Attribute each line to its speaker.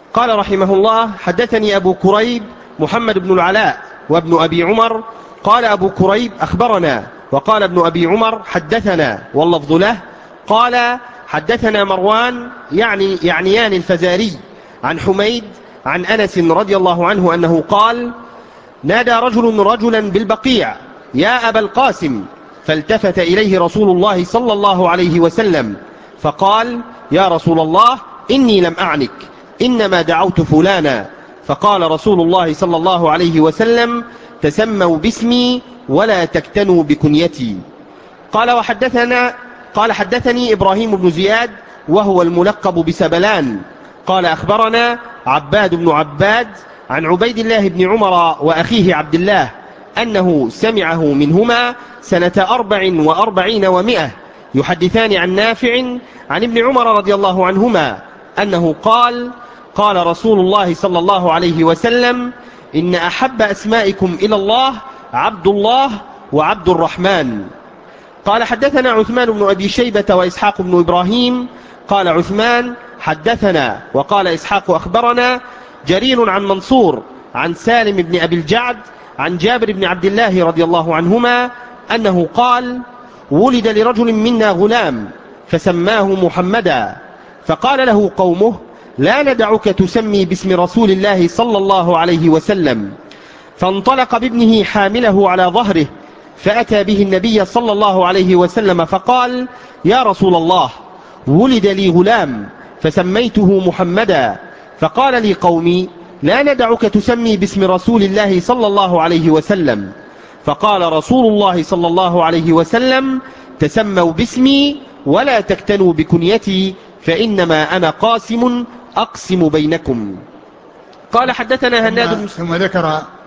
Speaker 1: قال رحمه الله: حدثني أبو كريب محمد بن العلاء وابن أبي عمر. قال أبو كريب: أخبرنا. وقال ابن أبي عمر: حدثنا، واللفظ له. قال: حدثنا مروان يعنيان الفزاري عن حميد عن أنس رضي الله عنه أنه قال: نادى رجل رجلا بالبقيع: يا أبا القاسم. فالتفت إليه رسول الله صلى الله عليه وسلم فقال: يا رسول الله، إني لم أعنك، إنما دعوت فلانا. فقال رسول الله صلى الله عليه وسلم: تسموا باسمي ولا تكتنوا بكنيتي. قال حدثني إبراهيم بن زياد وهو الملقب بسبلان. قال أخبرنا عباد بن عباد عن عبيد الله بن عمر وأخيه عبد الله أنه سمعه منهما سنة 44 و100 يحدثان عن نافع عن ابن عمر رضي الله عنهما أنه قال: قال رسول الله صلى الله عليه وسلم: إن أحب أسمائكم إلى الله عبد الله وعبد الرحمن. قال حدثنا عثمان بن أبي شيبة وإسحاق بن إبراهيم. قال عثمان: حدثنا. وقال إسحاق: أخبرنا جرير عن منصور عن سالم بن أبي الجعد عن جابر بن عبد الله رضي الله عنهما أنه قال: ولد لرجل منا غلام فسماه محمدا، فقال له قومه: لا ندعك تسمي باسم رسول الله صلى الله عليه وسلم. فانطلق بابنه حامله على ظهره فأتى به النبي صلى الله عليه وسلم فقال: يا رسول الله، ولد لي غلام فسميته محمدا، فقال لي قومي: لا ندعك تسمي باسم رسول الله صلى الله عليه وسلم. فقال رسول الله صلى الله عليه وسلم: تسموا باسمي ولا تكتنوا بكنيتي، فإنما أنا قاسم أقسم بينكم. قال حدثنا هناد.
Speaker 2: ثم ذكر